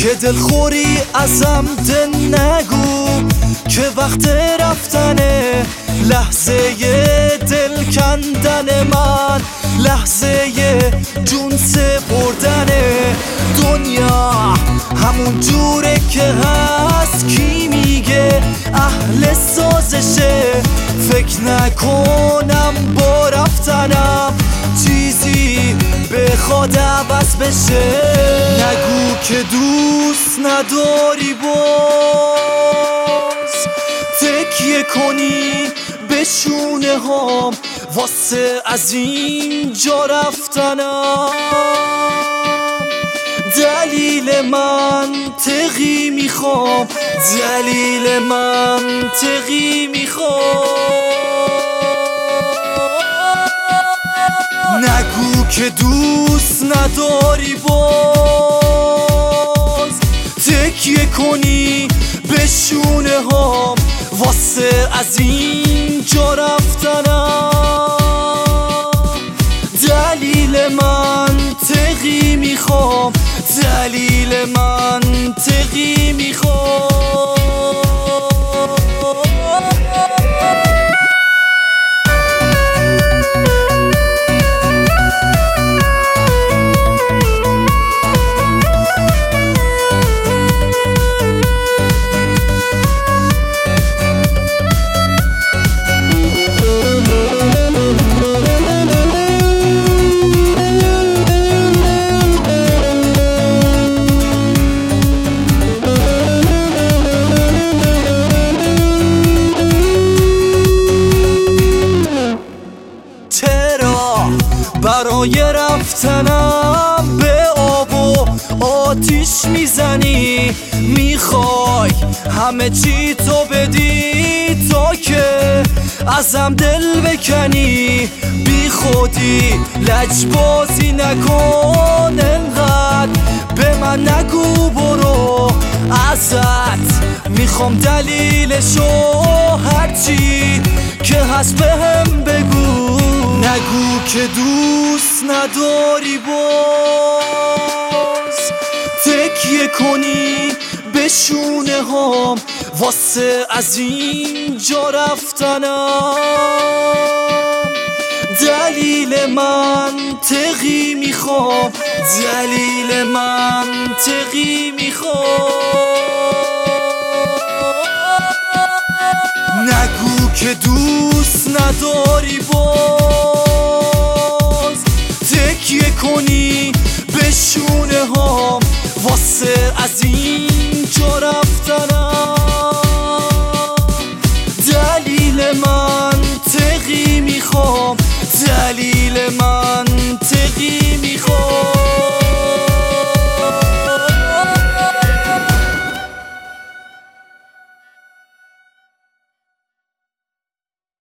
که دلخوری ازم دل نگو که وقت رفتنه، لحظه دل کندن من، لحظه جون سپردنه. دنیا همون جوره که هست، کی میگه اهل سازشه؟ فکر نکنم با رفتنم چیزی بخواد عوض بشه. نگو که دوست نداری باز تکیه کنی به شونه هام واسه از اینجا رفتنم. دلیل منطقی میخوام، دلیل منطقی میخوام. نگو که دوست نداری باز تکیه کنی به شونه هام واسه از اینجا رفتنم. دلیل منطقی میخوام، دلیل منطقی میخوام. برای رفتنم به آب و آتیش میزنی، میخوای همه چی تو بدی تا که ازم دل بکنی. بی خودی لجبازی نکن، انقدر به من نگو برو. ازت میخوام دلیلشو، هرچی که هست بهم بگو. نگو که دوست نداری باز تکیه کنی به شونه هام واسه از اینجا رفتنم. دلیل منطقی میخوام، دلیل منطقی میخوام. نگو که دوست نداری باز